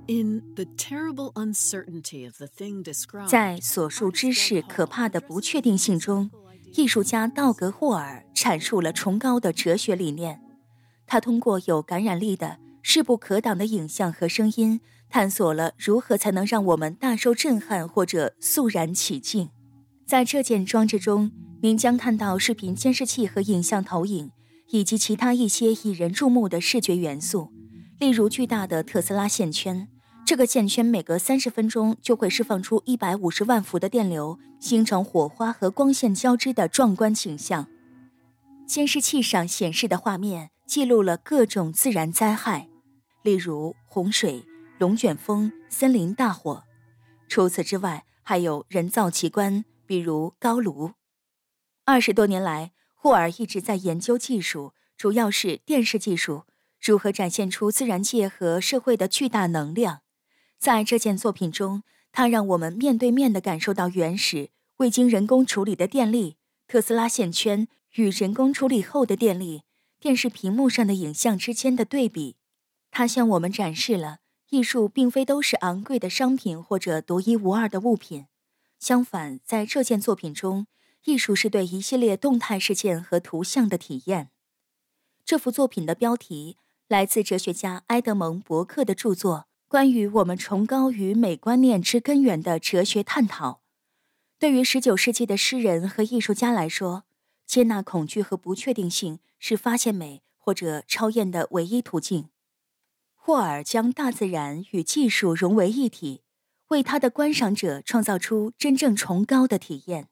在所述之事可怕的不确定性中，艺术家道格·霍尔阐述了崇高的哲学理念。他通过有感染力的、势不可挡的影像和声音，探索了如何才能让我们大受震撼或者肃然起敬。在这件装置中，您将看到视频监视器和影像投影，以及其他一些引人注目的视觉元素，例如巨大的特斯拉线圈。这个线圈每隔30分钟就会释放出150万伏的电流，形成火花和光线交织的壮观景象。监视器上显示的画面记录了各种自然灾害，例如洪水、龙卷风、森林大火。除此之外，还有人造奇观，比如高炉。20多年来，霍尔一直在研究技术，主要是电视技术，如何展现出自然界和社会的巨大能量。在这件作品中，他让我们面对面地感受到原始、未经人工处理的电力、特斯拉线圈与人工处理后的电力、电视屏幕上的影像之间的对比。他向我们展示了艺术并非都是昂贵的商品或者独一无二的物品。相反，在这件作品中，艺术是对一系列动态事件和图像的体验。这幅作品的标题来自哲学家埃德蒙·伯克的著作《关于我们崇高与美观念之根源的哲学探讨》。对于19世纪的诗人和艺术家来说，接纳恐惧和不确定性是发现美或者超验的唯一途径。霍尔将大自然与技术融为一体，为他的观赏者创造出真正崇高的体验。